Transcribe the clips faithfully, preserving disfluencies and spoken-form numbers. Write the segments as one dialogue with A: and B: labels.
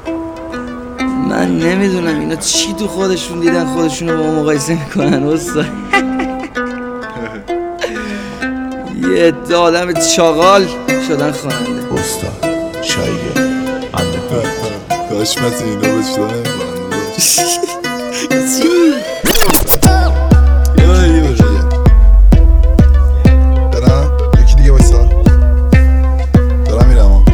A: من نمیدونم اینا چی تو خودشون دیدن خودشونو با ما مقایسه میکنن استاد. یه عده آدم چاقال شدن خواننده.
B: استاد شایگه انده
C: داشمت اینا بشتن برم یکی دیگه بایستا دارم میرم.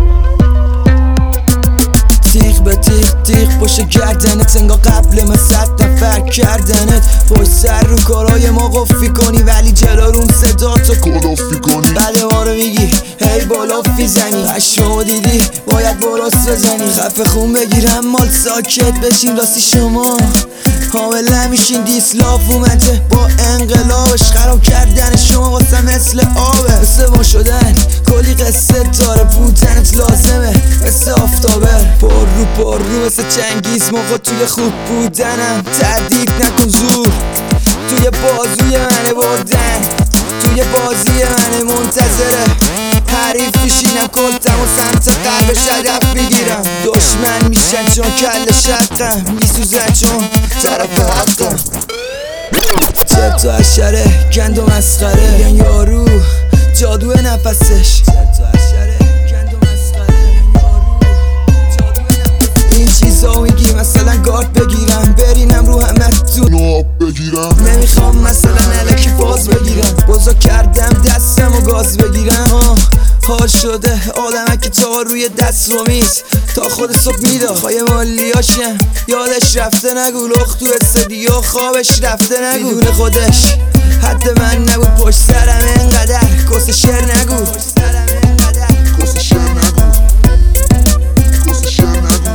A: تیغ به تیغ تیغ پشت گردنت انگاه قبل من صد نفر کردنت. پشت سر رو کارای ما قفی کنی ولی جلو روم صدا تو
C: کلافی کنی.
A: بعد ما رو میگی هی بالا فیزنی. هشمو دیدی باید براست بزنی. خفه خون بگیرم مال ساکت بشین. راستی شما حامل نمیشین دیسلاف اومده با انقلابش. خراب کردن شما واسه مثل آبه. مثل ما شدن کلی قصه داره. بودنت لازمه مثل آفتابه. پر رو پر رو مثل چنگیز موقع توی خوب بودنم. تردید نکن زور توی بازوی منه بردن. توی بازی منه منتظره حریف میشینم کلتم و سمت قلب شدف میگیرم. دشمن میشن چون کل شقم میسوزن چون طرف حقم. چرت تو حشره گند و مسخره میگن یارو جادو نفسش. چرت تو حشره گند و مسخره میگن یارو جادو نفسش. این چیزا میگی مثلا گارد بگیرم برینم رو همتون
C: ناب بگیرم.
A: نمیخوام مثلا الکی باز بگیرم. بزرگ کردم دستم و گاز بگیرم. آه حال شده آدمه که تا روی دست رو میز تا خود صبح میداد. خواهی مالیاشم یادش رفته نگو. لخت تو استدیو خوابش رفته نگو. میدونه خودش حد من نبود پشت سرم انقدر کس شعر نگو.
C: کس شعر نگو. کس شعر نگو.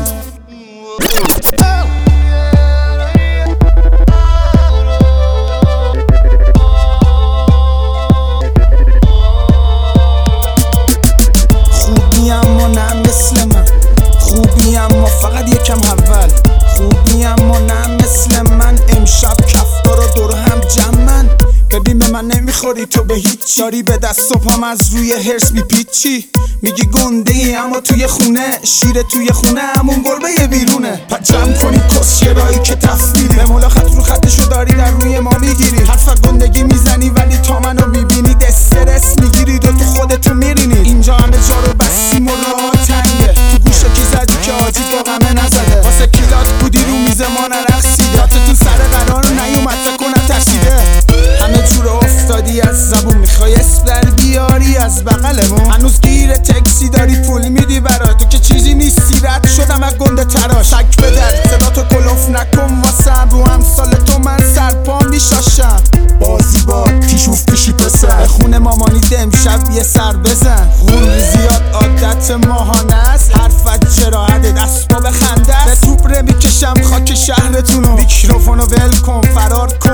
D: فقط یکم اول خوبی اما نه مثل من. امشب کفتارا دور هم جمعن. ببین به من نمیخوری تو به هیچ. داری به دست و پام از روی هرس میپیچی. میگی گنده ای اما توی خونه شیر توی خونه همون گربه بیرونه. پس جمع کنی کس شرایی که تفمیری. به مولا خط رو خطشو داری در روی ما میگیری. حرف گندگی میزنی ولی تا منو میبینید استرس میگیرید و تو خودتون میرینید. اینجا همه جا رو بستیم و راه تنگه. تو گوشه کی زدی که آجی با غمه نزده. واسه کیلات بودی رو میز ما نرقصیده. راتتون سر قرار نیومد فکر ترسیده. همه جور افتادی از زبون میخوای اسپر بیاری از بغلمون. هنوز گیر تکسی داری پول میدی برا تو که چیزی نیستی. رد شدم و گنده تراش شک بدر صدا تو کلوف نکن واسم. رو هم سال تو من سرپا میشاشم. بازی با پیشوف پیشی پسر. خونه مامانی امشب یه سر بزن. غول زیاد عادت ماهانه است. حرفت جراحت دست با بخنده است. به توبره میکشم خاک شهرتونو. میکروفونو ول کن فرار